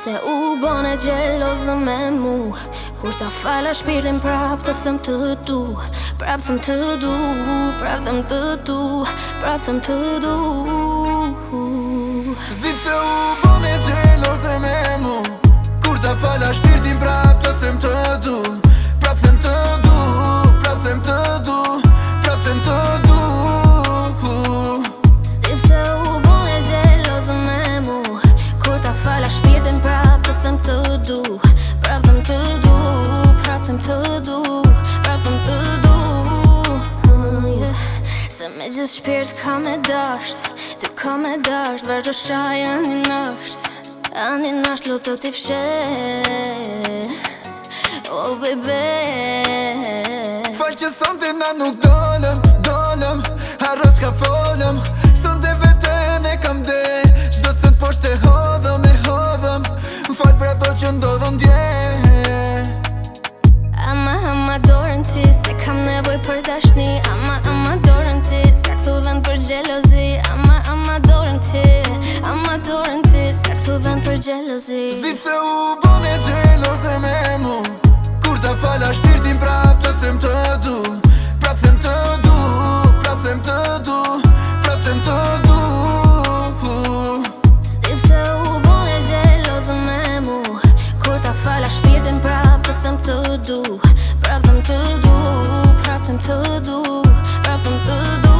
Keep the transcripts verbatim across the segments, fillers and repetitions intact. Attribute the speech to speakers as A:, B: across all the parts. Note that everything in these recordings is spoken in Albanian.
A: Se u bone gjelozë me mu, kur ta fala shpirtin prap të them të du, prap them të du, prap them të du, prap them të du.
B: S'di se u bone gjelozë me mu, kur ta fala shpirtin prap të them të du, prap them të du, prap them të du, prap them të du.
A: S'di se u bone gjelozë me mu, kur ta fala shpirtin prap të them të du, prap them të du, prap them të du, prap them të du. Se me gjithë shpirt ka me dasht, ty ka me dasht, vazhdo shaj ani nasht, ani nasht lo të t'i fshe, oh baby.
B: Fal që sonte na nuk dolëm, dolëm, harro qka folëm, sonte veten e kam de, qdo sën poshte hodhëm e hodhëm, fal për ato që ndodhëm dje.
A: Ama, ama dorën ti, se kam nevoj për dashni, ama, ama dorën ti, s'ka këtu vend për gjelozi, ama, ama dorën ti, ama dorën ti, s'ka këtu vend për gjelozi.
B: S'di pse u bone gjelozë me mu, kur ta fala shpirtin prap të them të du, prap them të du, prap them të du, prap them të du.
A: S'di pse u bone gjelozë me mu, kur ta fala shpirtin prap të them të du, prap them të du, prap them të du, prap them të du.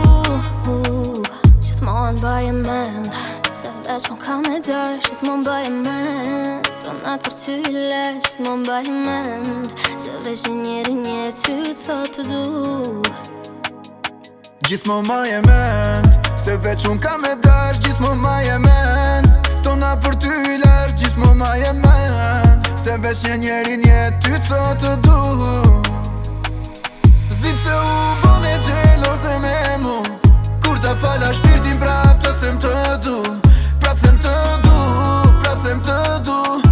A: Gjithmonë baje mend, se veç unë ka me dash, gjithmonë baje mend, sonat për ty i lesh, gjithmonë baje mend, se veç njeri një ty thot të du.
B: Gjithmonë ma je mend, se veç unë ka me dash, gjithmonë ma je mend, tona për ty i lesh, gjithmonë ma je mend, se veç një njeri një ty thot të du. S'di pse u bone gjelozë me mu, kur ta fala shpirtin prap të them të du, prap them të du, prap them të du.